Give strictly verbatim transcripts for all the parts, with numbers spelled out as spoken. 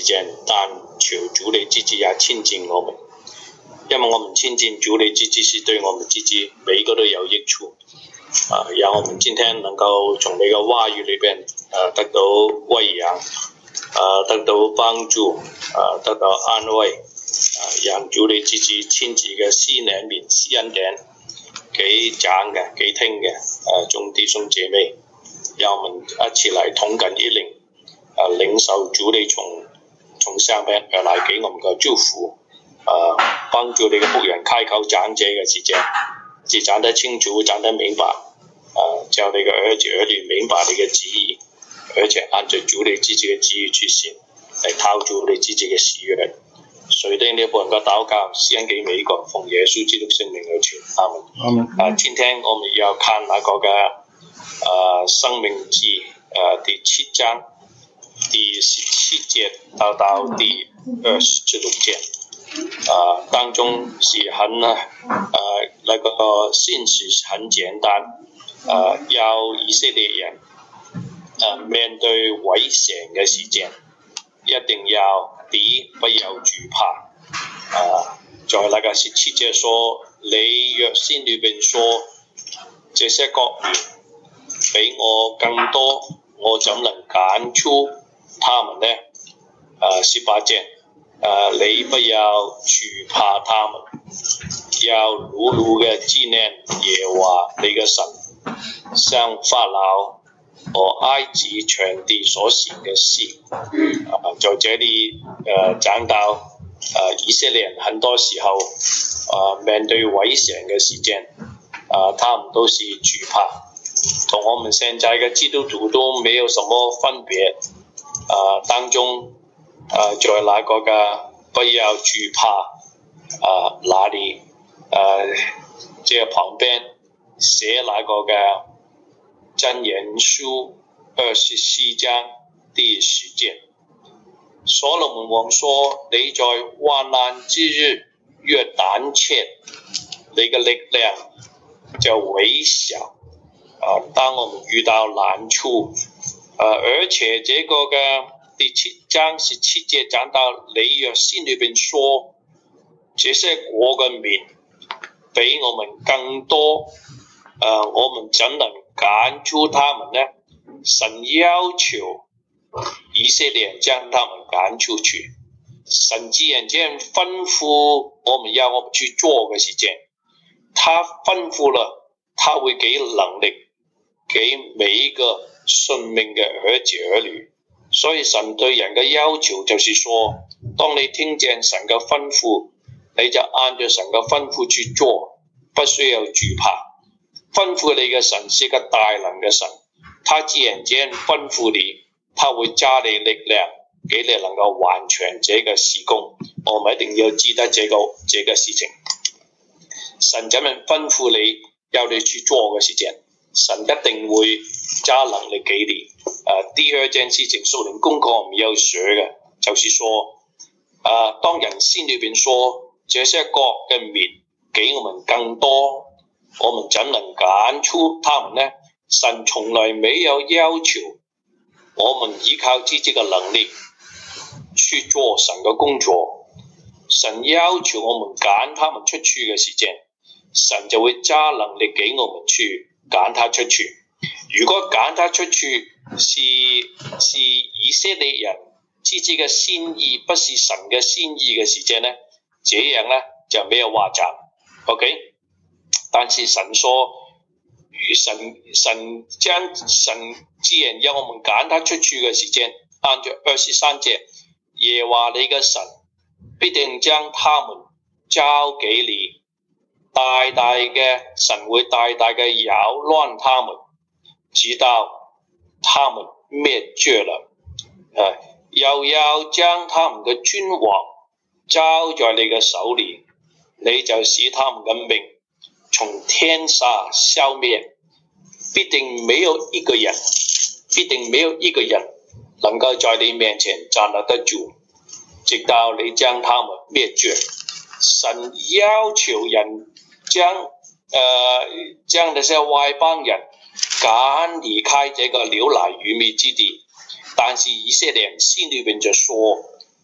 間，但求主你自己也親近我們，因為我們親近主你自己是對我們自己每一個都有益處。啊，讓我們今天能夠從你嘅話語裏邊啊得到餵養，啊得到幫助，啊得到安慰，啊讓主你自己親自嘅施憐憫、施恩典給講嘅、給聽嘅啊眾弟兄姐妹，讓我們一起來同感一靈，啊領受主你從從上邊而來給我們嘅祝福，啊幫助你嘅僕人開口講這個時間，只講得清楚，講得明白。啊，叫你嘅兒子兒女明白你嘅旨意，而且按照主你自己嘅旨意去行，嚟討主你自己嘅喜悅。垂聽呢半個禱告，獻給每一個，奉耶穌基督聖名而求，阿門。 阿門。 啊，今天我們要看那個嘅啊《申命記》啊第七章第十七節到到第二十六節。啊，當中是很啊那個信息很簡單。啊，要以色列人啊面對危險嘅事件，一定要第一不要懼怕。啊，在那個十七節說，你若心裏邊說，這些國民比我更多，我怎能揀出他們呢？啊，十八節，啊，你不要懼怕他們，要牢牢嘅紀念耶和華你嘅神，向法老和埃及全地所行嘅事。啊，在這裡呃講到啊以色列人很多時候啊面對危險嘅事件，啊他們都是懼怕，同我們現在嘅基督徒都沒有什麼分別。啊當中啊在那個嘅不要懼怕啊那裡啊這個旁邊寫那個嘅箴言書二十四章第十節，所羅門王說：你在患難之日越膽怯，你嘅力量就微小。啊，當我們遇到難處，啊，而且這個嘅第七章十七節講到，你若心裏邊說，這些國嘅民比我們更多，啊，我們怎能揀出他們呢？神要求以色列人將他們揀出去。神既然這樣吩咐我們要我們去做嘅事情，他吩咐了，他會給能力給每一個信命嘅兒子兒女。所以神對人嘅要求就是說，當你聽見神嘅吩咐，你就按照神嘅吩咐去做，不需要懼怕。吩咐你嘅神是個大能嘅神，他既然這樣吩咐你，他會加你力量，給你能夠完全這個事工。我們一定要記得這個這個事情。神這樣吩咐你要你去做嘅事情，神一定會加能力給你。啊，第二件事情屬靈功課我們要學嘅，就是說，啊，當人心裏邊說這些國嘅民比我們更多，我們怎能揀出他們呢？神從來沒有要求我們依靠自己嘅能力去做神嘅工作，神要求我們揀他們出去嘅時間，神就會加能力給我們去揀他出去。如果揀他出去是是以色列人自己嘅心意，不是神嘅心意嘅時間呢，這樣呢就沒有話講。OK。但是神說，神神將神既然要我們揀他出去嘅時間，按照二十三節，耶和華你嘅神必定將他們交給你，大大嘅神會大大嘅擾亂他們，直到他們滅絕了。啊，又要將他們嘅君王交在你嘅手裏，你就使他們嘅命從天下消滅，必定沒有一個人，必定沒有一個人能夠在你面前站立得住，直到你將他們滅絕。神要求人將呃將那些外邦人趕離開這個流奶與蜜之地，但是以色列人心裏邊就說，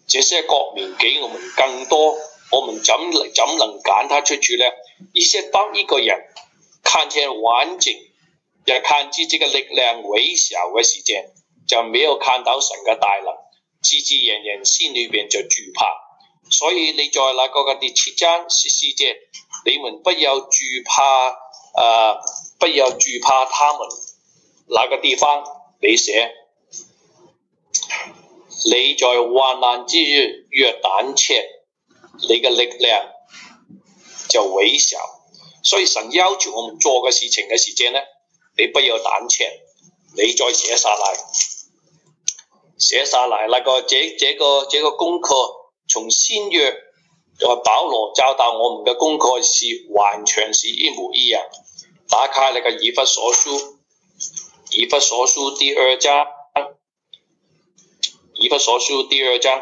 這些國民給我們更多，我們怎怎能趕他出去呢？一些當一個人看見環境，也看自己嘅力量微小嘅時間，就沒有看到神嘅大能，自自然然心裏邊就懼怕。所以你在那個嘅第七章十四節，你們不要懼怕，呃，不要懼怕他們。那個地方你寫，你在患難之日越膽怯，你嘅力量就微小。所以神要求我們做嘅事情嘅時間呢，你不要膽怯，你再寫下來，寫下來那個這這個這個功課，從新約保羅教導我們嘅功課是完全是一模一樣。打開那個以弗所書，以弗所書第二章，以弗所書第二章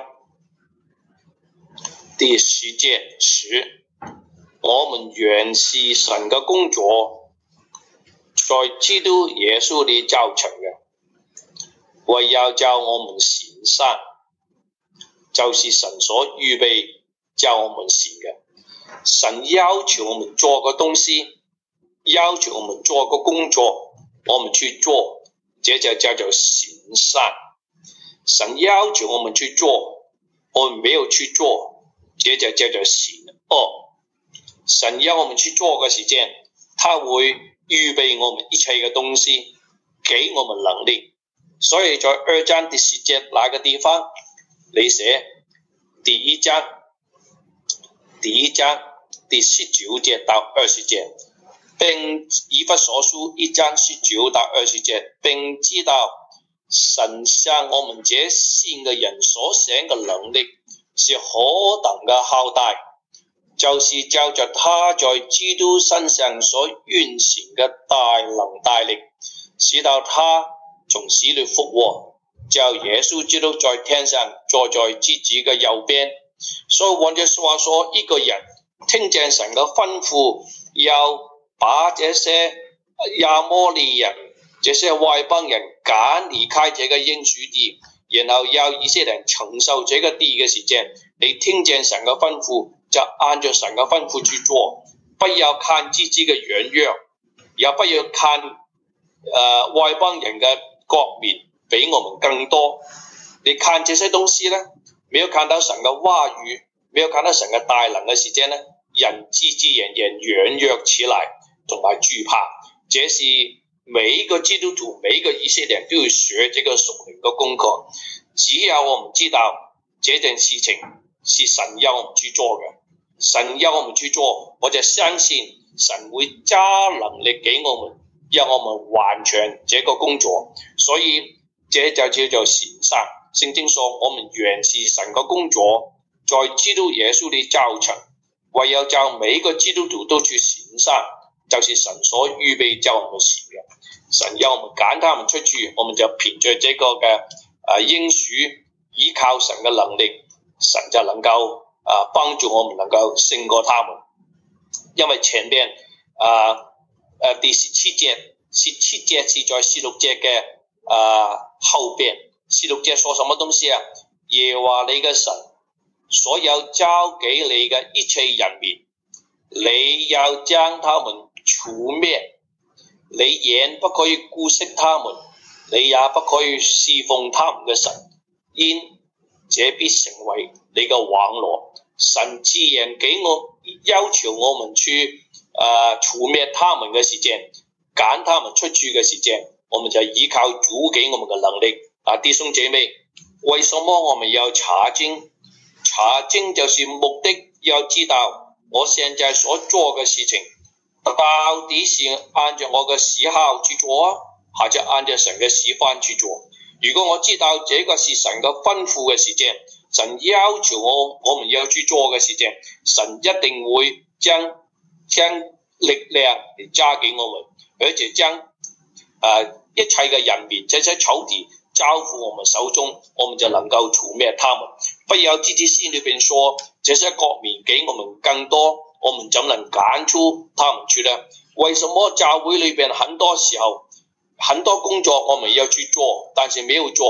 第十節十，我們原是神嘅工作，在基督耶穌裏造成嘅，為要叫我們善善，就是神所預備叫我們善嘅。神要求我們做個東西，要求我們做個工作，我們去做，這就叫做善善。神要求我們去做，我們沒有去做，這就叫做善惡。神要我們去做嘅時間，他會預備我們一切嘅東西，給我們能力。所以在二章第十節那個地方，你寫第一章，第一章第十九節到二十節，並以弗所書一章十九到二十節，並知道神向我們這信嘅人所顯嘅能力是何等嘅浩大，就是照着他在基督身上所運行嘅大能大力，使到他從死裏復活，叫耶穌基督在天上坐在自己嘅右邊。所以換句話說，一個人聽見神嘅吩咐，要把這些亞摩利人、這些外邦人趕離開這個應許地，然後要以色列人承受這個地嘅時間，你聽見神嘅吩咐，就按照神嘅吩咐去做，不要看自己嘅軟弱，也不要看、呃、外邦人嘅國民比我們更多。你看這些東西呢，沒有看到神嘅話語，沒有看到神嘅大能嘅時間呢，人自自然然軟弱起來，同埋懼怕。這是每一個基督徒，每一個以色列人都要學這個屬靈嘅功課。只要我們知道這件事情是神要我們去做嘅，神要我們去做，我就相信神會加能力給我們，讓我們完成這個工作。所以這就叫做善善。聖經說我們原是神嘅工作，在基督耶穌裏造成，唯有叫每一個基督徒都去善善，就是神所預備叫我們善嘅。神要我們趕他們出去，我們就憑着這個嘅誒應許，依靠神嘅能力，神就能夠誒幫助我們能夠勝過他們。因為前面誒誒第十七節，十七節是在十六節嘅誒後邊。十六節說什麼東西啊？耶和華你嘅神所有交給你嘅一切人民，你要將他們除滅，你也不可以顧惜他們，你也不可以侍奉他們嘅神，因這必成為你嘅網羅。神自然給我要求我們去呃除滅他們嘅時間，趕他們出去嘅時間，我們就依靠主給我們嘅能力。啊，弟兄姐妹，為什麼我們要查經？查經就是目的要知道我現在所做嘅事情到底是按照我嘅喜好去做啊，或者按照神嘅喜歡去做。如果我知道這個是神嘅吩咐嘅時間，神要求我我們要去做嘅時間，神一定會將將力量嚟加給我們，而且將、呃、一切嘅人民，這些仇敵交付我們手中，我們就能夠除滅他們。不要自己心裏邊說，這些國民給我們更多，我們怎能趕出他們去呢？為什麼教會裏邊很多時候很多工作我們要去做，但是沒有做？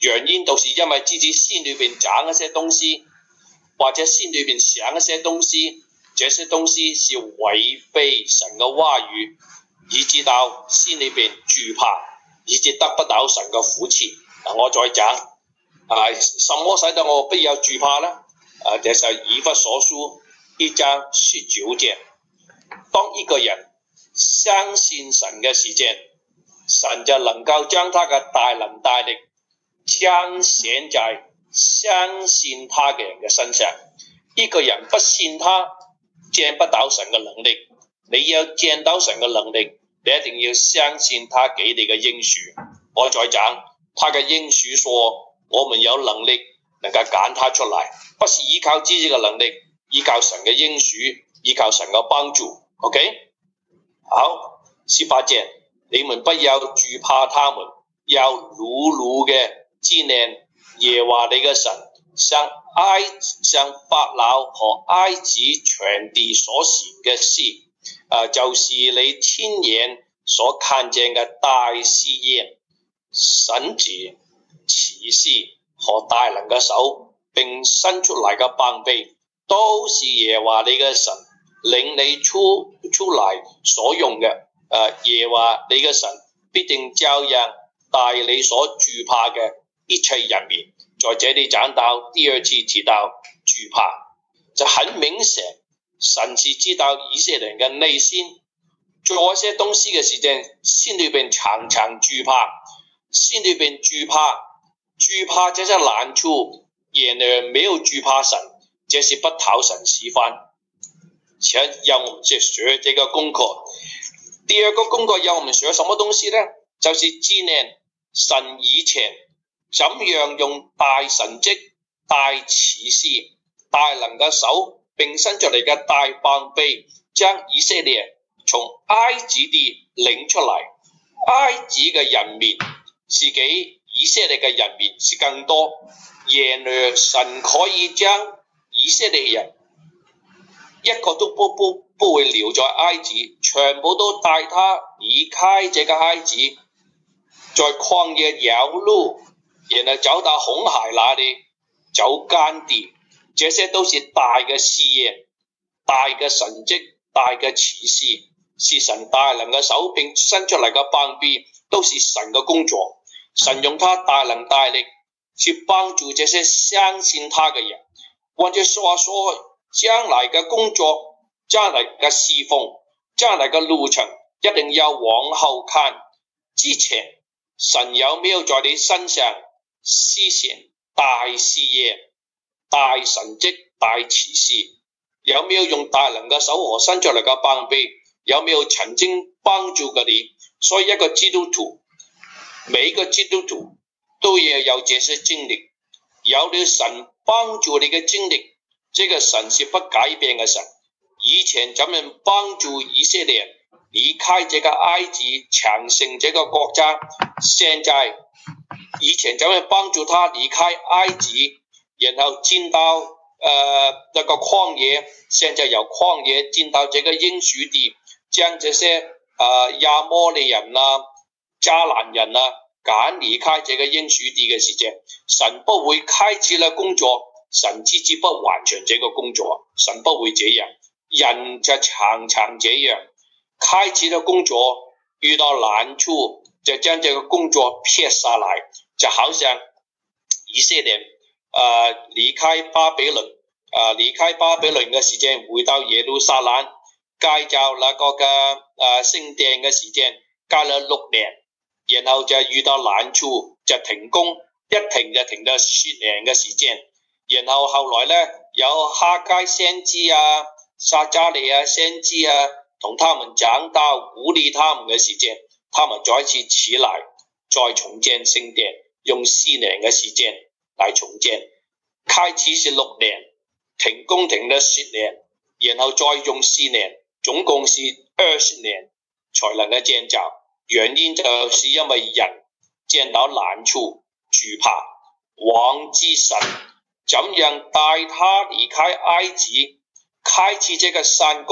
原因都是因為自己心裏邊講一些東西，或者心裏邊想一些東西，這些東西是違背神嘅話語，以致到心裏邊懼怕，以致得不到神嘅扶持。嗱，我再講，啊，什麼使得我不要懼怕呢？啊，這是以弗所書一章十九節。當一個人相信神嘅時間，神就能夠將他嘅大能大力彰顯在相信他嘅人嘅身上。一個人不信他，見不到神嘅能力。你要見到神嘅能力，你一定要相信他給你嘅應許。我再講，他嘅應許說，我們有能力能夠揀他出來，不是依靠自己嘅能力，依靠神嘅應許，依靠神嘅幫助。OK， 好，十八節，你們不要懼怕他們，要牢牢嘅紀念耶和華你嘅神，像埃像法老和埃及全地所行嘅事，啊，就是你親眼所看見嘅大試驗、神蹟、奇事和大能嘅手，並伸出來嘅膀臂，都是耶和華你嘅神領你出出來所用嘅。誒，耶和華你嘅神必定照樣帶你所懼怕嘅一切人民。在這裡講到第二次提到懼怕，就很明顯，神是知道以色列人嘅內心，做一些東西嘅時間，心裏邊常常懼怕，心裏邊懼怕，懼怕這些難處，然而沒有懼怕神，這是不討神喜歡。請讓我們去學這個功課。第二個功課讓我們學什麼東西呢？就是紀念神以前怎樣用大神蹟、大奇事、大能嘅手，並伸出嚟嘅大膀臂，將以色列從埃及地領出來。埃及嘅人民是比以色列嘅人民是更多，然而神可以將以色列人一個都不不不會留在埃及，全部都帶他離開這個埃及，在曠野繞路，然後走到紅海那裡，走乾地，這些都是大嘅試驗、大嘅神蹟、大嘅奇事，是神大能嘅手並伸出嚟嘅膀臂，都是神嘅工作。神用他大能大力去幫助這些相信他嘅人。換句話說，將來嘅工作、將來嘅侍奉、將來嘅路程，一定要往後看。之前神有沒有在你身上施行大試驗、大神蹟、大奇事？有沒有用大能嘅手和伸出嚟嘅膀臂？有沒有曾經幫助過你？所以一個基督徒，每一個基督徒都要有這些經歷，有了神幫助你嘅經歷。這個神是不改變嘅神，以前怎樣幫助以色列離開這個埃及，強盛這個國家，現在以前怎樣幫助他離開埃及，然後進到呃那個曠野，現在由曠野進到這個應許地，將這些呃亞摩利人啊、迦南人啊趕離開這個應許地嘅時間，神不會開始了工作。神自己不完成這個工作，神不會這樣，人就常常這樣，開始了工作遇到難處就將這個工作撇下來，就好像以色列呃離開巴比倫呃離開巴比倫嘅時間，回到耶路撒冷蓋造那個嘅呃聖殿嘅時間，蓋了六年，然後就遇到難處就停工，一停就停到十年嘅時間。然後後來呢，有哈該先知啊、撒迦利亞先知啊，同他們講道鼓勵他們嘅時間，他們再次起來，再重建聖殿，用四年嘅時間來重建。開始是六年，停工停咗十年，然後再用四年，總共是二十年才能夠建造。原因就是因為人見到難處懼怕，忘記神怎樣帶他離開埃及，開始這個善工，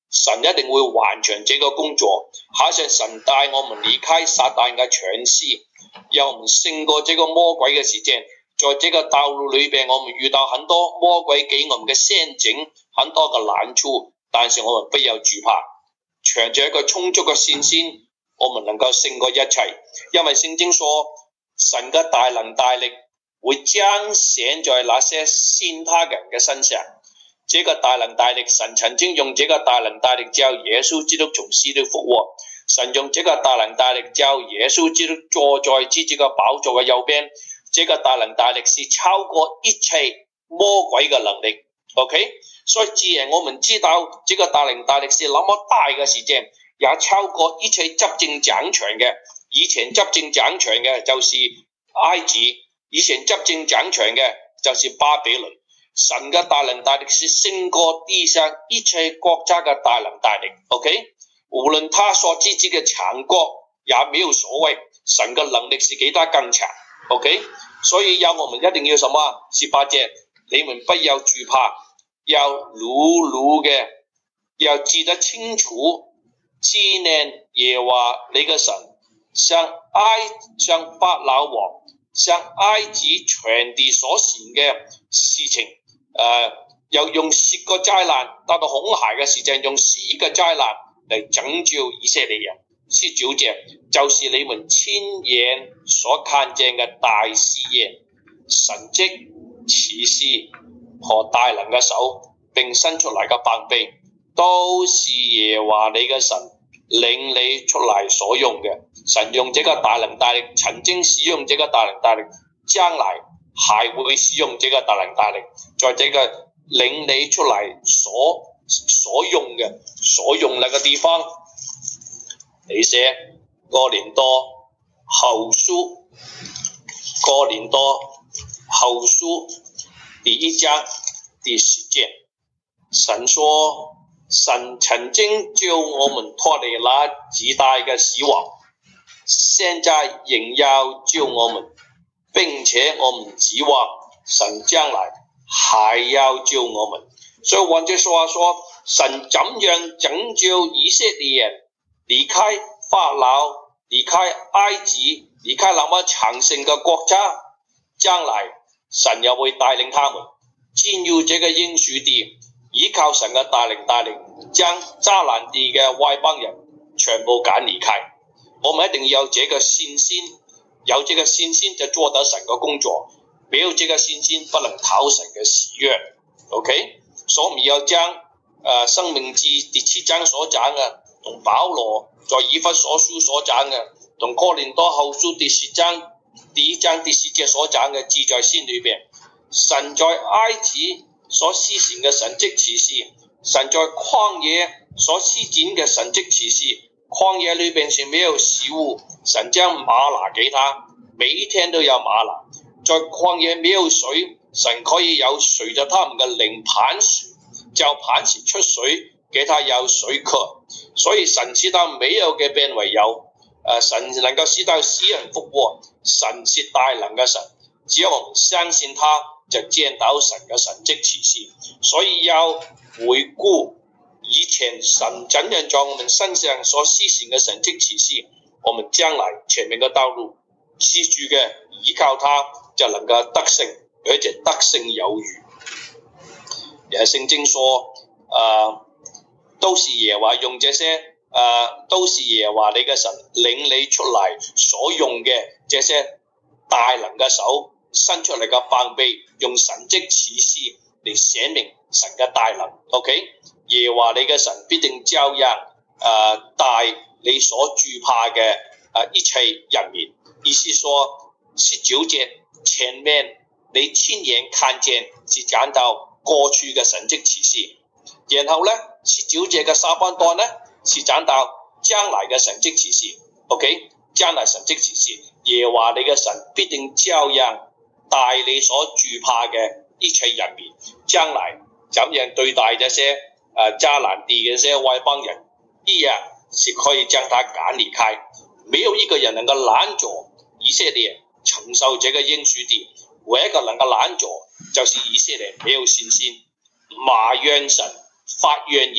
神一定會完成這個工作，好像神帶我們離開撒旦嘅權勢，讓我們勝過這個魔鬼嘅時間。在這個道路裏邊，我們遇到很多魔鬼給我們嘅陷阱，很多嘅難處，但是我們不要懼怕，存着一個充足嘅信心，我們能夠勝過一切。因為聖經說，神嘅大能大力會彰顯在那些信他嘅人嘅身上。這個大能大力，神曾經用這個大能大力叫耶穌基督從死裏復活，神用這個大能大力叫耶穌基督坐在自己嘅寶座嘅右邊。這個大能大力是超過一切魔鬼嘅能力 ，OK？ 所以既然我們知道這個大能大力是那麼大嘅事情，也超過一切執政掌權嘅。以前執政掌權嘅就是埃及，以前執政掌權嘅就是巴比倫。神嘅大能大力是勝過地上一切國家嘅大能大力 ，OK？ 無論他所自己嘅強國也沒有所謂，神嘅能力是比他更強。OK， 所以要我們一定要什麼？十八節，你們不要懼怕，要牢牢嘅，要記得清楚，紀念耶和華你嘅神，向埃向法老王，向埃及全地所行嘅事情，誒、呃，又用十個災難，到到紅海嘅時間，用十個災難嚟拯救以色列人。十九節就是你們親眼所看見嘅大試驗、神蹟、奇事和大能嘅手，並伸出嚟嘅膀臂，都是耶和華你嘅神領你出嚟所用嘅。神用這個大能大力，曾經使用這個大能大力，將來還會使用這個大能大力，在這個領你出嚟所所用嘅所用那個地方。你寫哥林多後書，哥林多後書第一章第十節，神說，神曾經救我們脫離那極大嘅死亡，現在仍要救我們，並且我們指望神將來還要救我們。所以換句話說，神怎樣拯救以色列人離開法老，離開埃及，離開那麼強盛嘅國家，將來神又會帶領他們進入這個應許地，依靠神嘅大能大力，將迦南地嘅外邦人全部趕離開。我們一定要有這個信心，有這個信心就做得神嘅工作，沒有這個信心不能討神嘅喜悅。OK， 所以我們要將誒申命記第七章所講嘅，同保羅在以弗所書所講嘅，同哥林多後書第十章第一章第十節所講嘅記在心裏邊。神在埃及所施行嘅神蹟奇事，神在曠野所施展嘅神蹟奇事，曠野裏邊是沒有食物，神將嗎哪給他，每一天都有嗎哪。在曠野沒有水，神可以有隨着他們嘅靈磐石，叫磐石出水，給他有水喝。所以神使到沒有嘅變為有，呃、神能夠使到死人復活，神是大能嘅神，只要我們相信他，就見到神嘅神蹟奇事。所以要回顧以前神怎樣在我們身上所施行嘅神蹟奇事，我們將來前面嘅道路持住嘅依靠他，就能夠得勝，而且得勝有餘。也聖經說，呃都是耶和華用這些，誒、呃，都是耶和華你嘅神領你出嚟所用嘅這些大能嘅手，伸出嚟嘅膀臂，用神蹟奇事嚟寫明神嘅大能。OK， 耶和華你嘅神必定照樣誒帶你所懼怕嘅誒一切人民。意思說十九節前面你親眼看見是講到過去嘅神蹟奇事，然後呢，十九節嘅下半段呢，是講到將來嘅神蹟奇事。OK， 將來神蹟奇事，耶和華你嘅神必定照樣帶你所懼怕嘅一切人民，將來怎樣對待這些誒迦南地嘅這些外邦人，一樣是可以將他趕離開。沒有一個人能夠攔阻以色列承受這個應許地，唯一一個能夠攔阻就是以色列沒有信心，埋怨神，發怨言，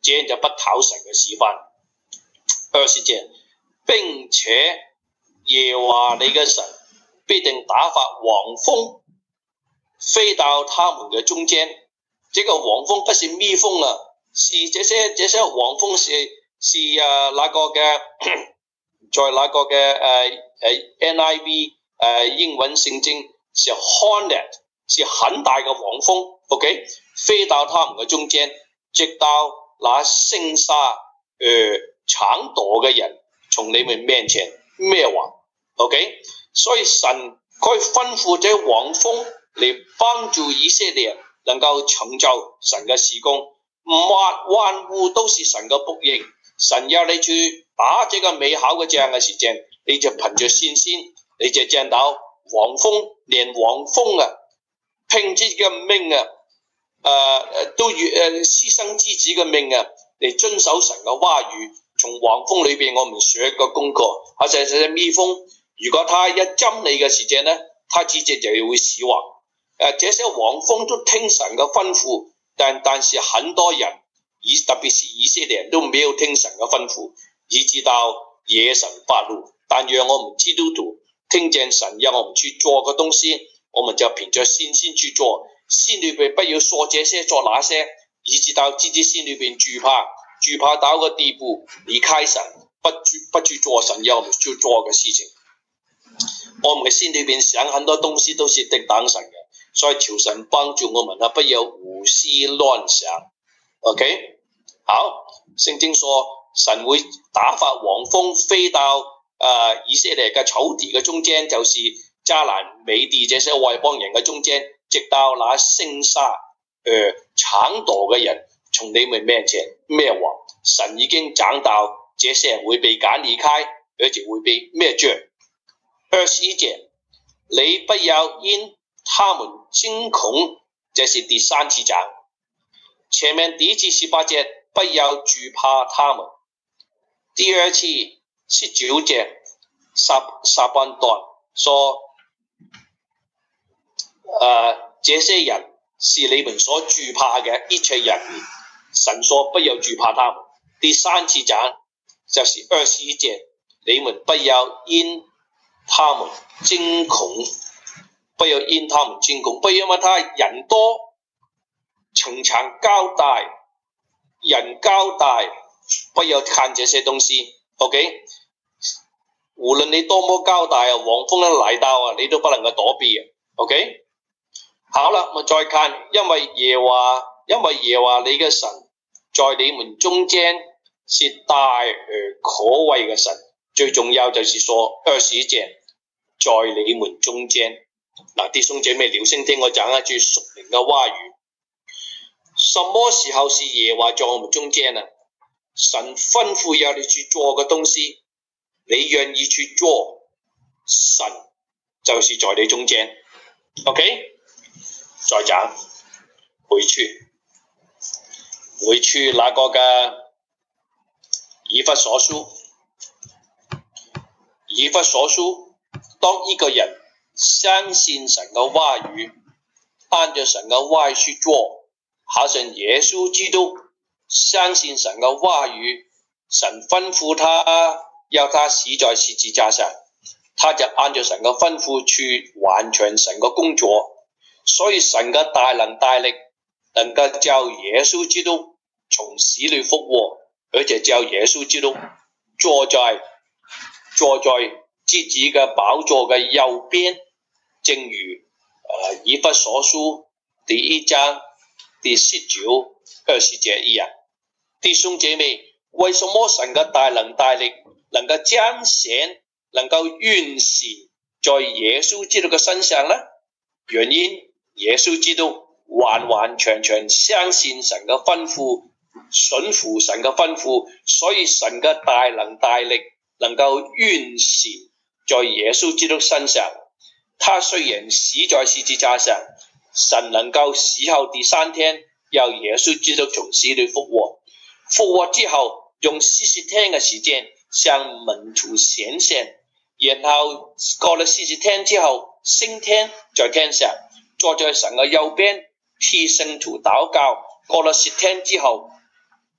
這樣就不討神嘅喜歡。二十節，並且耶和華你嘅神必定打發黃蜂飛到他們嘅中間。這個黃蜂不是蜜蜂啊，是這些這些黃蜂是是啊那個嘅在那個嘅誒誒 N I V 誒、呃、英文聖經是 hornet， 是很大嘅黃蜂 ，OK， 飛到他們嘅中間，直到那聲沙誒搶奪嘅人從你們面前滅亡 ，OK， 所以神佢吩咐這黃蜂嚟幫助以色列能夠成就神嘅事工，萬萬物都是神嘅僕役。神要你去打這個美好嘅仗嘅時間，你就憑着信心，你就見到黃蜂，連黃蜂啊，拼自己嘅命啊，誒、呃、都願誒犧牲自己嘅命啊，嚟遵守神嘅話語。從黃蜂裏邊，我們學一個功課，好似隻蜜蜂，如果它一針你嘅時間呢，它直接就會死亡。誒、呃，這些黃蜂都聽神嘅吩咐，但但是很多人。以特別是以色列人都沒有聽神嘅吩咐，以致到惹神發怒。但讓我們基督徒聽見神要我們去做嘅東西，我們就憑着信心去做，心裏邊不要說這些做那些，以致到自己心裏邊懼怕，懼怕到個地步離開神，不去不去做神要我們去做嘅事情。我們嘅心裏邊想很多東西都是敵擋神嘅，所以求神幫助我們啊，不要胡思亂想。OK， 好，聖經說神會打發黃蜂飛到誒、呃、以色列嘅草地嘅中間，就是迦南美地這些外邦人嘅中間，直到那聲沙誒搶奪嘅人從你們面前滅亡。神已經講到這些人會被趕離開，而且會被滅絕。二十一節，你不要因他們驚恐，這是第三次講。前面第一次十八節，不要懼怕他們。第二次十九節，下下半段說，呃，這些人是你們所懼怕嘅一切人，神說不要懼怕他們。第三次講就是二十一節，你們不要因他們驚恐，不要因他們驚恐，不要因為他人多。城牆高大，人高大，不要看這些東西。OK， 無論你多麼高大啊，黃蜂一嚟到啊，你都不能夠躲避啊。OK， 好啦，我再看，因為耶和華，因為耶和華你嘅神在你們中間是大而可畏嘅神。最重要就是說二十一節，在你們中間。嗱，弟兄姐妹留心聽我講一句屬靈嘅話語。什麼時候是耶和華在我們中間啊？神吩咐要你去做嘅東西，你願意去做，神就是在你中間。OK， 再講回去，回去那個嘅以弗所書，以弗所書，當一個人相信神嘅話語，按照神嘅話語去做。好像耶穌基督相信神嘅話語，神吩咐他要他死在十字架上，他就按照神嘅吩咐去完成神嘅工作。所以神嘅大能大力能夠叫耶穌基督從死裏復活，而且叫耶穌基督坐在坐在自己嘅寶座嘅右邊，正如誒、呃、以弗所書第一章第十九、二十節一樣。弟兄姐妹，為什麼神嘅大能大力能夠彰顯，能夠運行在耶穌基督嘅身上呢？原因耶穌基督完完全全相信神嘅吩咐，順服神嘅吩咐，所以神嘅大能大力能夠運行在耶穌基督身上。他雖然死在十字架上，神能夠死後第三天，由耶穌基督從死裏復活。復活之後，用四十天嘅時間向門徒顯現，然後過了四十天之後，升天在天上，坐在神嘅右邊，替聖徒禱告。過了十天之後，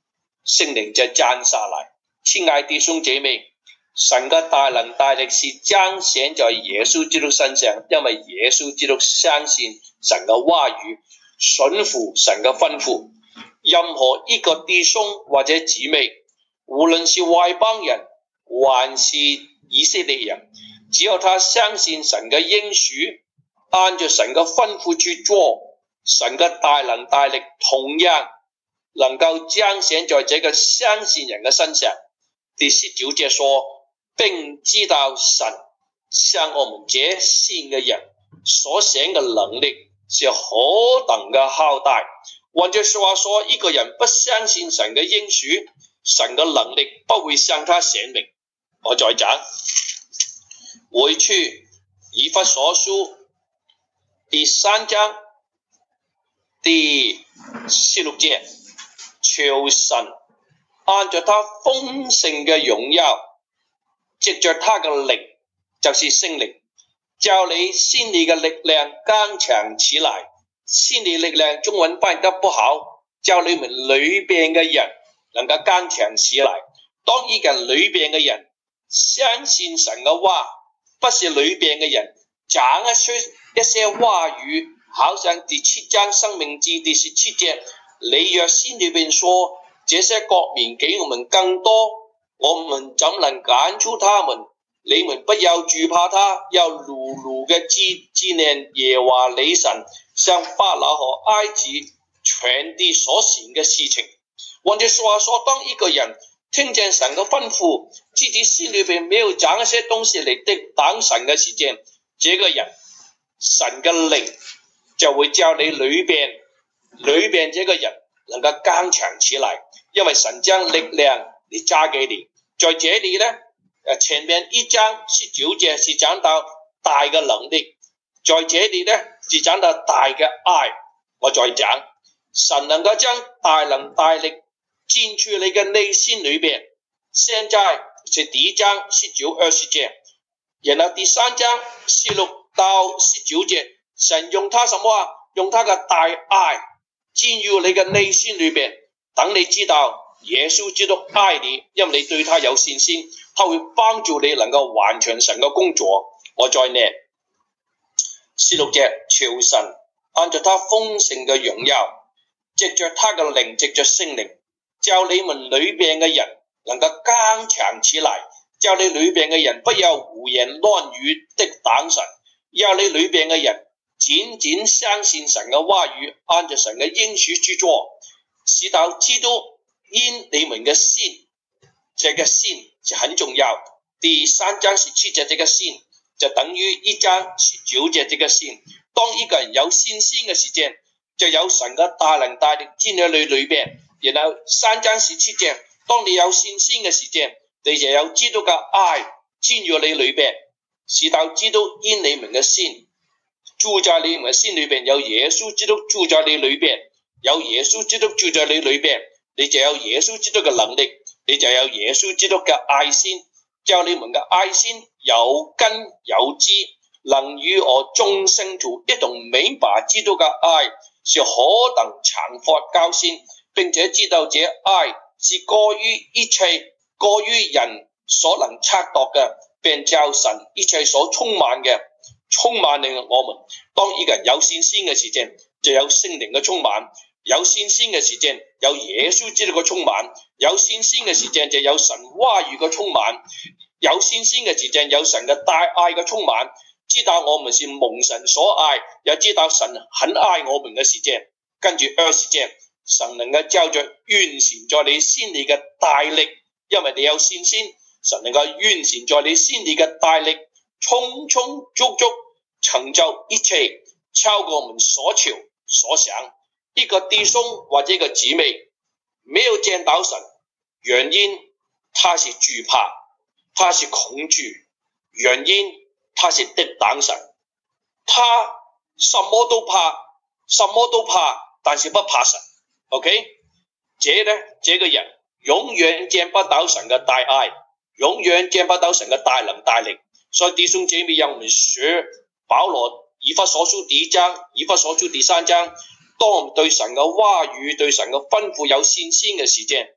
聖靈就降下來。親愛弟兄姐妹，神嘅大能大力是彰顯在耶穌基督身上，因為耶穌基督相信神嘅話語，順服神嘅吩咐。任何一個弟兄或者姊妹，無論是外邦人還是以色列人，只要他相信神嘅應許，按照神嘅吩咐去做，神嘅大能大力同樣能夠彰顯在這個相信人嘅身上。第十九節說，並知道神向我們這信嘅人所顯嘅能力是何等嘅浩大。換句話說，一個人不相信神嘅應許，神嘅能力不會向他顯明。我再講，回去以弗所書第三章第十六節，求神按照他豐盛嘅榮耀，藉着他嘅靈，就是聖靈，叫你心裏嘅力量剛強起來。心理力量中文翻譯得不好，叫你們裏邊嘅人能夠剛強起來。當一個人裏邊嘅人相信神嘅話，不是裏邊嘅人講一些一些話語，好像第七章申命記第十七節，你若心裏邊說，這些國民給我們更多，我們怎能趕出他們？你們不要懼怕他，要牢牢嘅紀紀念耶和華你神向法老和埃及全地所行嘅事情。換句話說，當一個人聽見神嘅吩咐，自己心裏邊沒有講一些東西嚟抵擋神嘅時間，這個人神嘅靈就會叫你裏邊裏邊這個人能夠剛強起來，因為神將力量你加給你。在這裏呢，前面一章十九節是講到大嘅能力，在這裏呢是講到大嘅愛。我再講，神能夠將大能大力進去你嘅內心裏邊。現在是第一章十九二十節，然後第三章十六到十九節，神用他什麼啊？用他嘅大愛進入你嘅內心裏邊，等你知道耶穌基督愛你，因為你對他有信心，他會幫助你能夠完成神嘅工作。我再念十六節，求神按照他豐盛嘅榮耀，藉着他嘅靈，藉着聖靈，叫你們裏邊嘅人能夠剛強起來，叫你裏邊嘅人不要胡言亂語的抵擋神，要你裏邊嘅人緊緊相信神嘅話語，按照神嘅應許去做，使到基督因你們嘅信，這個信是很重要。第三章十七節這個信就等於一章十九節這個信。當一個人有信心嘅時間，就有神嘅大能大力進入你裏邊。然後三章十七節，當你有信心嘅時間，你就有基督嘅愛進入你裏邊，使到基督因你們嘅信住在你們嘅心裏邊，有耶穌基督住在你裏邊，有耶穌基督住在你裏邊，你就有耶穌基督嘅能力，你就有耶穌基督嘅愛心，叫你們嘅愛心有根有枝，能與我眾聖徒一同明白基督嘅愛是何等長闊高深，並且知道這愛是過於一切，過於人所能測度嘅，並叫神一切所充滿嘅，充滿令我們。當一個人有信心嘅時間，就有聖靈嘅充滿；有信心嘅時間，有耶穌基督嘅充滿；有信心嘅時間，就有神話語嘅充滿；有信心嘅時間，有神嘅大愛嘅充滿。知道我們是蒙神所愛，也知道神很愛我們嘅時間。跟住二十節，神能夠照着完善在你心裏嘅大力，因為你有信心，神能夠完善在你心裏嘅大力，充充足足成就一切，超過我們所求所想。一個弟兄或者一個姊妹沒有見到神，原因他是懼怕，他是恐懼，原因他是抵擋神，他什麼都怕，什麼都怕，但是不怕神。OK， 這呢，這個人永遠見不到神嘅大愛，永遠見不到神嘅大能大力。所以弟兄姐妹，讓我們學保羅以弗所書第一章，以弗所書第三章，當我們對神嘅話語、對神嘅吩咐有信心嘅時間，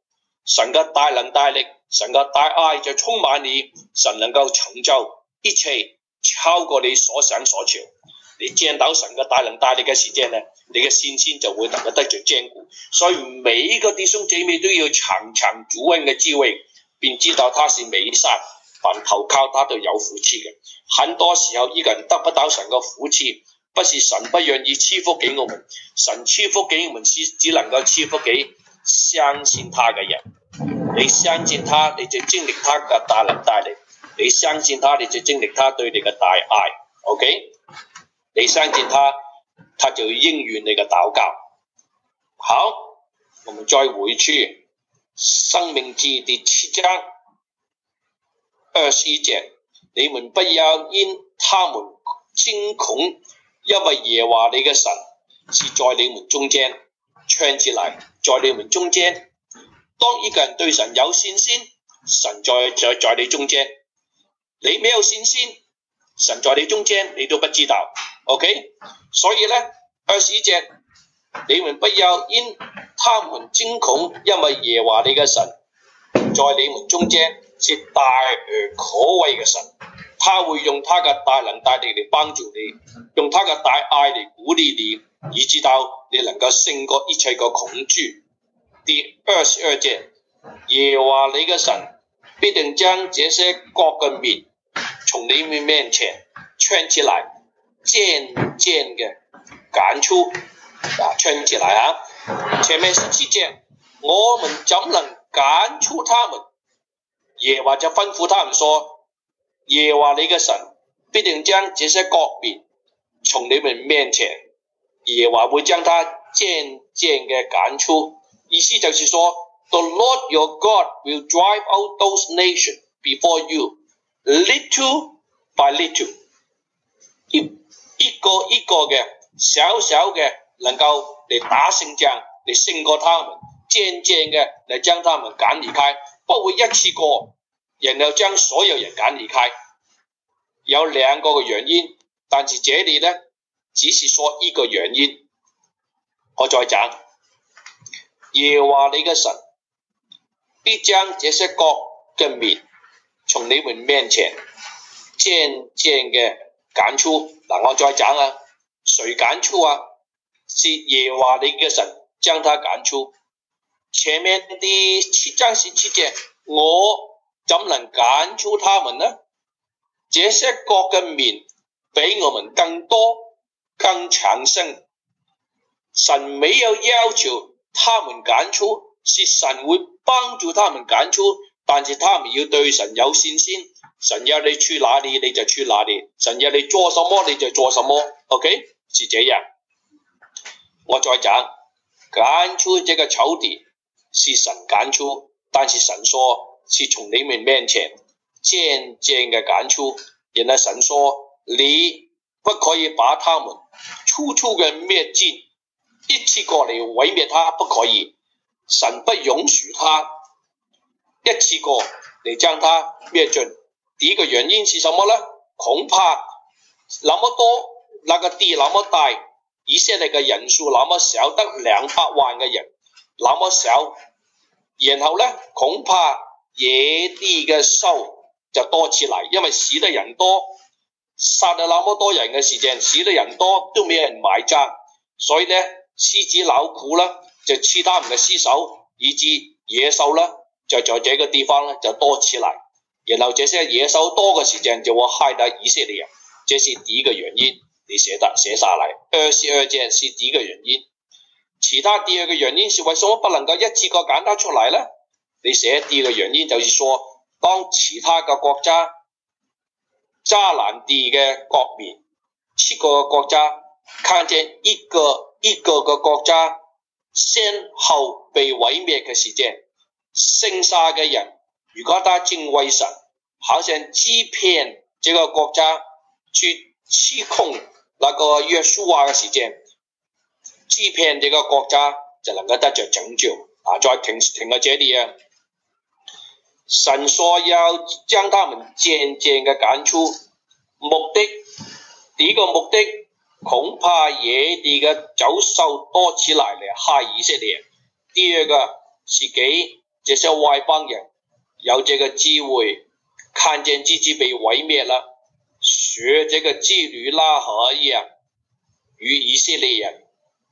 神嘅大能大力，神嘅大愛就充滿你，神能夠成就一切，超過你所想所求。你見到神嘅大能大力嘅時間呢，你嘅信心就會能夠得着堅固。所以每一個弟兄姐妹都要嘗嘗主恩嘅滋味，便知道他是美善，凡投靠他都有福氣嘅。很多時候一個人得不到神嘅福氣，不是神不願意賜福給我們，神賜福給我們是只能夠賜福給相信他嘅人。你相信他，你就經歷他嘅大能大力；你相信他，你就經歷他對你嘅大愛。OK， 你相信他，他就應允你嘅禱告。好，我們再回去申命記第七章二十一節，你們不要因他們驚恐，因為耶和華你嘅神是在你們中間。唱起來，在你們中間。當一個人對神有信心，神在在在你中間；你沒有信心，神在你中間，你都不知道。OK， 所以呢，二十一節，你們不要因他們驚恐，因為耶和華你嘅神在你們中間是大而可畏嘅神，他會用他嘅大能大力嚟幫助你，用他嘅大愛嚟鼓勵你，以致到你能夠勝過一切嘅恐懼。第二十二節，耶和華你嘅神必定將這些國嘅面從你們面前圈起來，漸漸嘅趕出。啊，圈起來啊！前面是七節，我們怎能趕出他們？耶和華就吩咐他們說：耶和華你嘅神必定將這些國面從你們面前，耶和華會將它漸漸嘅趕出。意思就是說 ，The Lord your God will drive out those nations before you, little by little， 一一個一個嘅小小嘅能夠嚟打勝仗，嚟勝過他們，漸漸嘅嚟將他們趕離開，不會一次過，然後將所有人趕離開。有兩個嘅原因，但是這裡呢，只是說一個原因。我再講。耶和華你嘅神必將這些國嘅面從你們面前漸漸嘅趕出。嗱，我再講啊，誰趕出啊？是耶和華你嘅神將他趕出。前面第七章十七節，我怎能趕出他們呢？這些國嘅面比我們更多、更強盛，神沒有要求他們趕出，是神會幫助他們趕出，但是他們要對神有信心。神要你去哪裡你就去哪裡，神要你做什麼你就做什麼。 OK， 是這樣。我再講，趕出這個仇敵是神趕出，但是神說是從你們面前漸漸嘅趕出。然後神說你不可以把他們處處嘅滅盡，一次過嚟毀滅他，不可以。神不允許他一次過嚟將他滅盡。第一個原因是什麼呢？恐怕那麼多，那個地那麼大，以色列嘅人數那麼少，得兩百萬嘅人，那麼少，然後呢，恐怕野地嘅獸就多起來，因為死的人多，殺了那麼多人嘅時間，死的人多都沒有人買賬，所以呢，獅子老虎啦就吃他們嘅屍首，以致野獸啦就在這個地方呢就多起來，然後這些野獸多嘅時間就會害到以色列人，這是第一個原因。你寫得寫下來，二十二節是第一個原因。其他第二個原因是為什麼不能夠一次過趕他出來呢？你寫第二個原因就是說，當其他嘅國家迦南地嘅國民，七個國家看見一個一個嘅國家先後被毀滅嘅時間，剩下嘅人如果他敬畏神，好像欺騙這個國家去欺控那個約書亞嘅時間，欺騙這個國家就能夠得着拯救。啊，再停停喺這裏啊！神說要將他們漸漸嘅趕出，目的第一個目的恐怕野地嘅走獸多起來嚟害以色列。第二個是給這些外邦人有這個機會看見自己被毀滅了，學這個妓女喇合一樣，與以色列人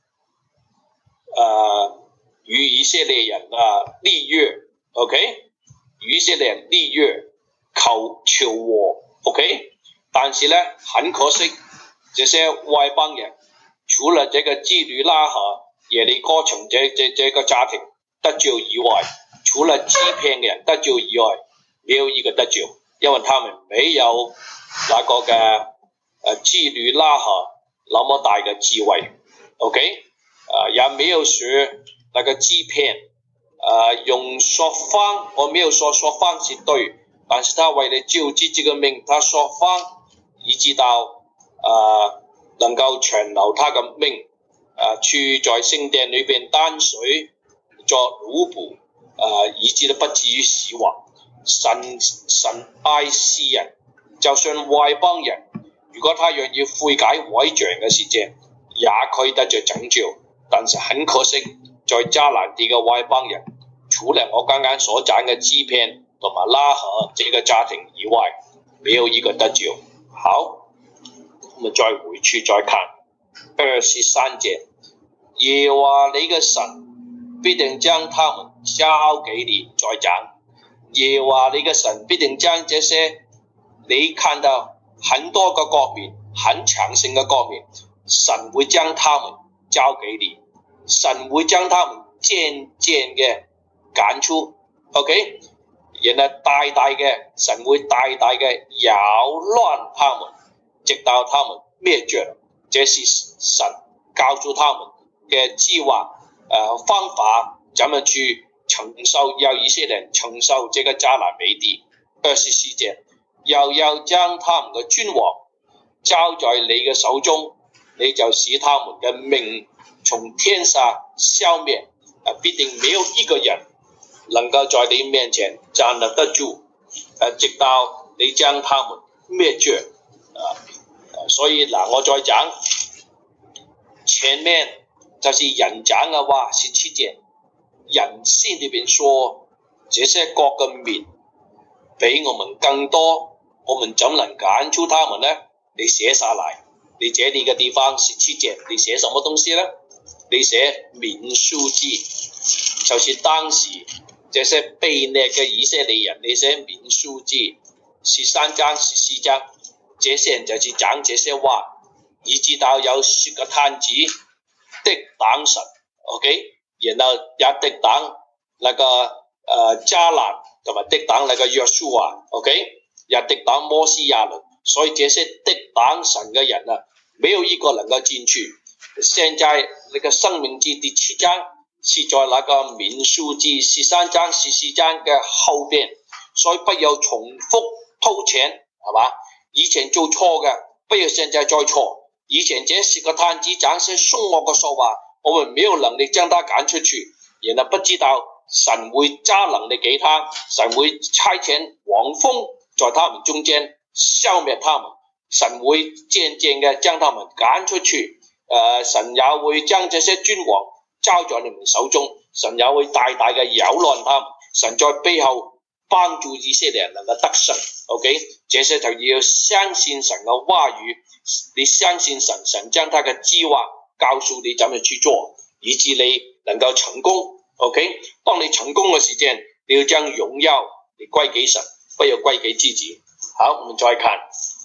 呃與以色列人啊立約 ，OK， 與以色列人立約求求和 ，OK， 但是呢，很可惜，這些外邦人除了這個妓女喇合耶利哥城這這這個家庭得救以外，除了欺騙嘅人得救以外，沒有一個得救，因為他們沒有那個嘅呃妓女喇合那麼大嘅智慧 ，OK， 呃也沒有學那個欺騙，呃用說謊，我沒有說說謊是對，但是他為了救自己嘅命，他說謊，以致到呃能夠存留他嘅命，呃去在聖殿裏邊擔水作奴僕，呃以致不至於死亡。神神愛世人，就算外邦人，如果他願意悔改改正嘅時間，也可以得着拯救。但是很可惜，在迦南地嘅外邦人，除了我剛剛所講嘅欺騙同埋喇合這個家庭以外，沒有一個得救。好，我們再回去再看二十三節，耶和華你嘅神必定將他們交給你再講。耶和華你嘅神必定將這些你看到很多個國民很強盛嘅國民，神會將他們交給你，神會將他們漸漸嘅揀出 ，OK， 然後大大嘅神會大大嘅擾亂他們，直到他們滅絕。這是神告訴他們嘅計劃，呃方法，怎麼去承受，要以色列人承受這個迦南美地。二十四節，又要將他們嘅君王交在你嘅手中，你就使他們嘅命從天下消滅，啊，必定沒有一個人能夠在你面前站立得住，啊，直到你將他們滅絕。啊，所以嗱，我再講前面就是人講嘅話，十七節。人心裏邊說，這些國嘅民比我們更多，我們怎能揀出他們呢？你寫下來，你這裏嘅地方十七節，你寫什麼東西呢？你寫民數記，就是當時這些被擄嘅以色列人，你寫民數記十三章十四章，這些人就是講這些話，以致到有十個探子敵擋神 ，OK。然後也敵擋那個呃迦南，同埋敵擋那個約書亞 ，OK， 也敵擋摩西亞倫，所以這些敵擋神嘅人啊，沒有一個能夠進去。現在那個申命記第七章是在那個民數記十三章十四章嘅後邊，所以不要重複偷錢，係嘛？以前做錯嘅，不要現在再錯。以前這十個探子講些兇惡嘅說話，我們沒有能力將他趕出去，然後不知道神會加能力給他，神會差遣黃蜂在他們中間消滅他們，神會漸漸嘅將他們趕出去，呃，神也會將這些君王交在你們手中，神也會大大嘅擾亂他們，神在背後幫助以色列人能夠得勝 ，OK， 這些就要相信神嘅話語，你相信神，神將他嘅計劃告訴你怎麼去做，以致你能夠成功。OK， 當你成功嘅時間，你要將榮耀你歸給神，不要歸給自己。好，我們再看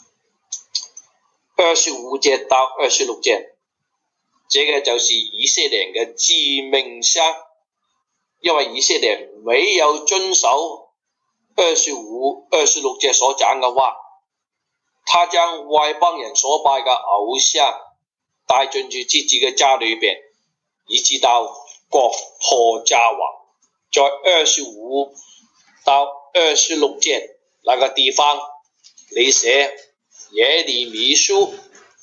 二十五節到二十六節，這個就是以色列人嘅致命傷，因為以色列人沒有遵守二十五、二十六節所講嘅話，他將外邦人所拜嘅偶像帶進去自己嘅家裏邊，以致到國破家亡。在二十五到二十六節那個地方，你寫耶利米書，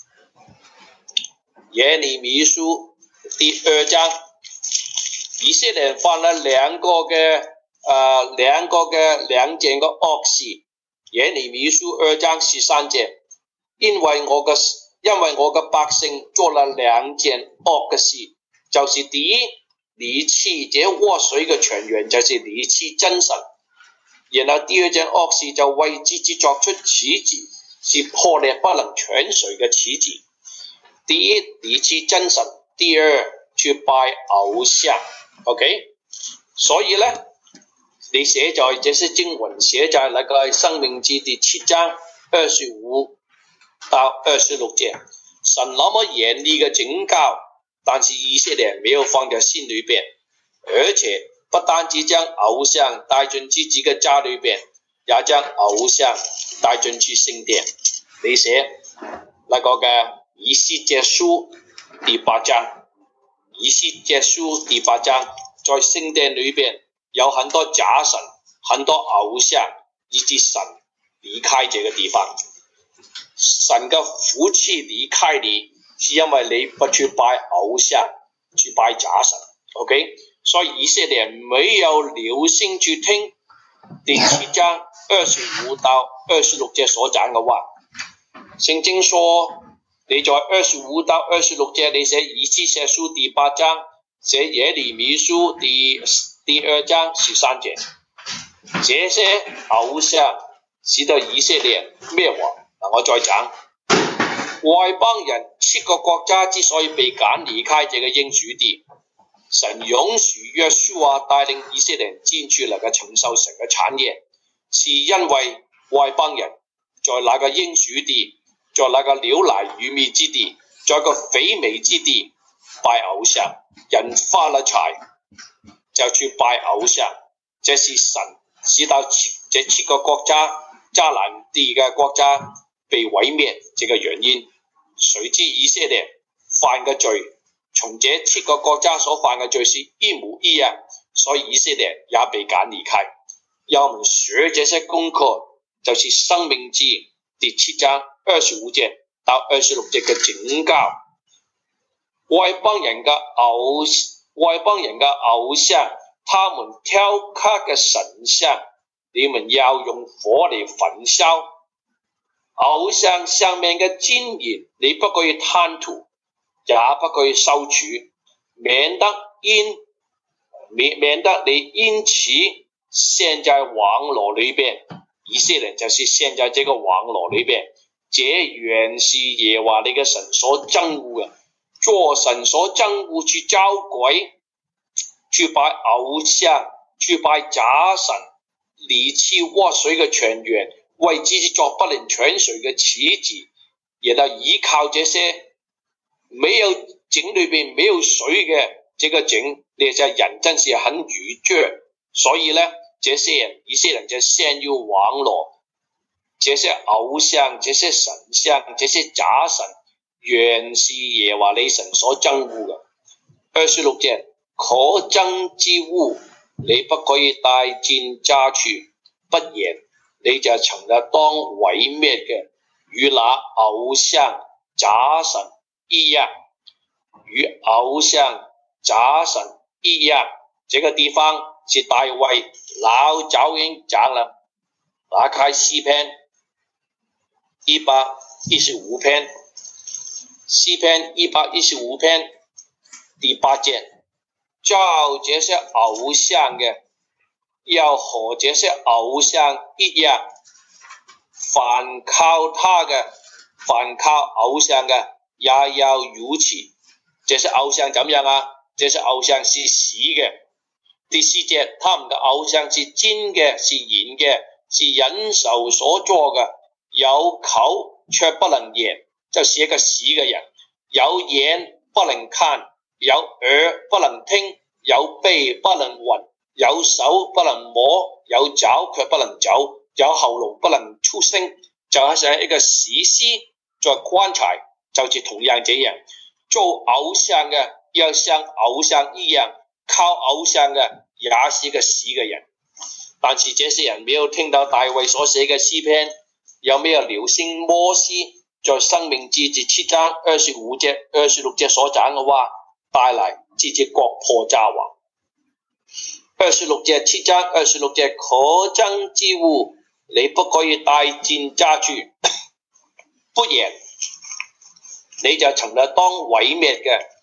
耶利米書第二章，以色列人犯了兩個嘅呃兩個嘅兩件嘅惡事。耶利米書二章十三節，因為我嘅因為我嘅百姓做了兩件惡嘅事，就是第一， 離棄這禍水嘅泉源，就是離棄真神。然後第二件惡事就為自己作出池子，是破裂不能泉水嘅池子。第一，離棄真神；第二，去拜偶像。OK， 所以呢，你寫在這些經文，寫在那個申命記第七章二十五到二十六節，神那麼嚴厲嘅警告，但是以色列沒有放在心裏邊，而且不單止將偶像帶進自己嘅家裏邊，也將偶像帶進去聖殿。你寫那個嘅以西結書第八章，以西結書第八章，在聖殿裏邊有很多假神，很多偶像，以致神離開這個地方。神嘅福氣離開你，是因為你不去拜偶像，去拜假神。OK， 所以以色列沒有留心去聽第七章二十五到二十六節所講嘅話。聖經說，你在二十五到二十六節，你寫以西結書第八章，寫耶利米書第第二章十三節，這些偶像使得以色列滅亡。嗱，我再講，外邦人七個國家之所以被趕離開這個應許地，神允許約書亞帶領以色列人進去那個承受神嘅產業，是因為外邦人在那個應許地，在那個流奶與蜜之地，在個肥美之地拜偶像，人發了財就去拜偶像，這是神使到這七個國家迦南地嘅國家被毀滅這個原因。誰知以色列犯嘅罪，從這七個國家所犯嘅罪是一模一樣，所以以色列也被趕離開。要我們學這些功課，就是申命記第七章二十五節到二十六節嘅警告。外邦人嘅偶外邦人嘅偶像，他們雕刻嘅神像，你們要用火嚟焚燒。偶像上面嘅金銀，你不可以貪圖，也不可以收取，免得因免免得你因此陷在網羅裏邊。以色列就是陷在這個網羅裏邊，這原是耶和華你嘅神所憎惡嘅。做神所憎惡，去招鬼，去拜偶像，去拜假神，離棄活水嘅泉源，為自己作不能泉水嘅池子，然後依靠這些沒有井裏邊沒有水嘅這個井，呢隻人真是很愚拙。所以呢，這些人以色列人就陷入網羅，這些偶像，這些神像，這些假神，原是耶和華你神所憎惡嘅。二十六節，可憎之物，你不可以帶進家去，不然你就成了當毀滅嘅，與那偶像假神一樣，與偶像假神一樣。這個地方是大衛老早已經講了，打開詩篇一百一十五篇，詩篇一百一十五篇第八節，照這些偶像嘅，要和這些偶像一樣，凡靠他嘅，凡靠偶像嘅，也要如此。這些偶像怎樣啊？這些偶像是死嘅。第四節，他們嘅偶像是金嘅，是銀嘅，是人手所做嘅，有口卻不能言，就是一個死嘅人。有眼不能看，有耳不能聽，有鼻不能聞，有手不能摸，有腳卻不能走，有喉嚨不能出聲，就好像一個死屍在棺材，就是同樣這樣。做偶像嘅要像偶像一樣，靠偶像嘅也是一個死嘅人。但是這些人沒有聽到大衛所寫嘅詩篇，有沒有留心摩西在申命記第七章二十五節、二十六節所講嘅話，帶來自己國破家亡。二十六節，七章二十六節，可憎之物，你不可以帶進家去，不然你就成了當毀滅嘅，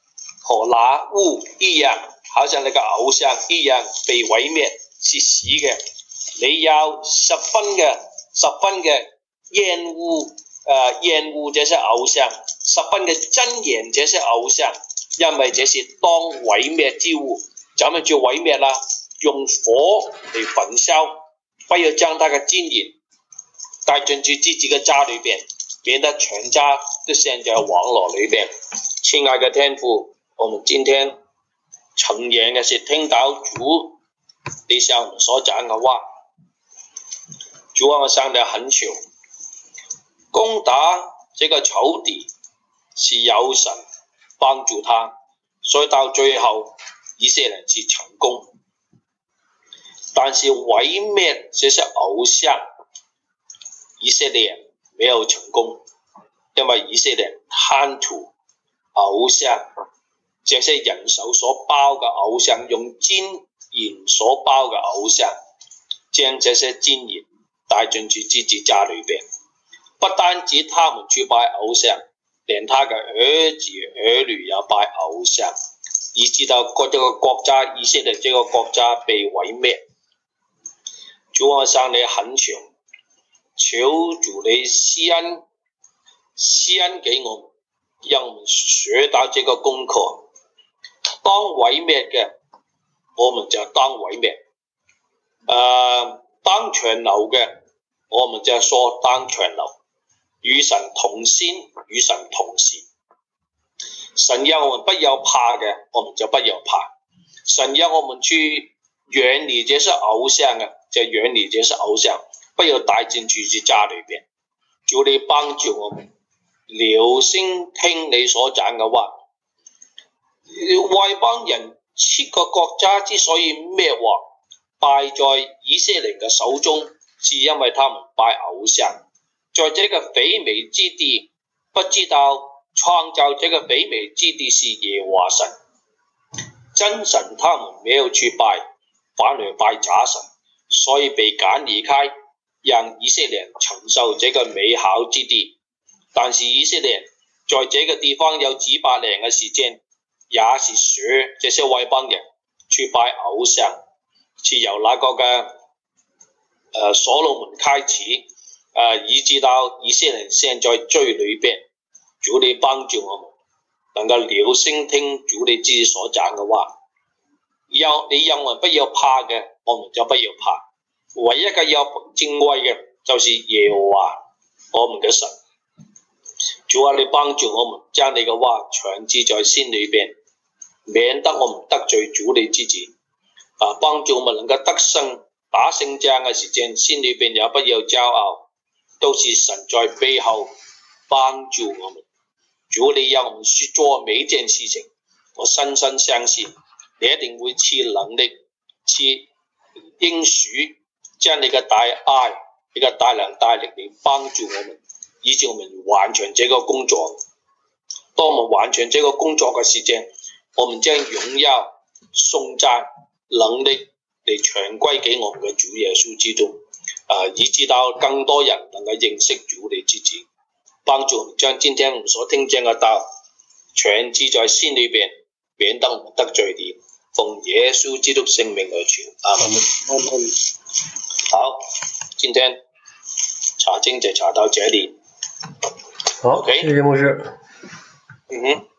和那物一樣，好像那個偶像一樣被毀滅，是死嘅。你要十分嘅十分嘅厭惡，誒、呃、厭惡這些偶像，十分嘅憎厭這些偶像，因為這是當毀滅之物。怎麼就毀滅啦？用火嚟焚燒，不要將它嘅尊嚴帶進去自己嘅家裏邊，免得全家都陷在網絡裏邊。親愛嘅天父，我們今天呈現嘅是聽到主你向我們所講嘅話，主啊，我向你懇求，攻打這個仇敵是有神幫助他，所以到最後以色列人是成功。但是毀滅這些偶像，以色列人沒有成功，因為以色列人貪圖偶像，這些人手所包嘅偶像，用金銀所包嘅偶像，將這些金銀帶進去自己家裏邊。不單止他們去拜偶像，連他嘅兒子兒女也拜偶像，以致到各這個國家以色列這個國家被毀滅。主，我向你懇求，求主你施恩，施恩給我們，讓我們學到這個功課。當毀滅嘅，我們就當毀滅；呃，當傳流嘅，我們就說當傳流。與神同心，與神同事。神讓我們不要怕嘅，我們就不要怕；神讓我們去遠離這些偶像嘅，就遠離這些偶像，不要帶進去自己家裏邊。求你幫助我們，留心聽你所講嘅話。外邦人七個國家之所以滅亡，敗在以色列嘅手中，是因為他們拜偶像。在這個肥美之地，不知道創造這個肥美之地是耶和華神，真神他們沒有去拜，反而拜假神，所以被趕離開，讓以色列人承受這個美好之地。但是以色列人在這個地方有幾百年嘅時間，也是學這些外邦人去拜偶像，是由那個嘅、呃、所羅門開始。呃、以致到以色列人陷在罪裏邊。主你幫助我們，能夠留心聽主你自己所講嘅話。要你讓我們不要怕嘅，我們就不要怕。唯一嘅要敬畏嘅，就是耶和華我們嘅神。主啊，你幫助我們，將你嘅話長記在心裏邊，免得我們得罪主你自己。啊，幫助我們能夠得勝，打勝仗嘅時間，心裏邊也不要驕傲。都是神在背後幫助我們。主你讓我們去做每一件事情，我深深相信你一定會賜能力，賜應許，將你嘅大愛、你嘅大能大力嚟幫助我們，以致我們完成這個工作。當我們完成這個工作嘅時間，我們將榮耀、頌讚、能力嚟全歸給我們嘅主耶穌基督。啊，以致到更多人能夠認識主你自己，幫助我們將今天我們所聽見嘅道全記在心裏邊，免得我們得罪你。奉耶穌基督聖名而求，阿門。好，今天查經就查到這裏。 好，okay. 謝謝牧師。 嗯哼。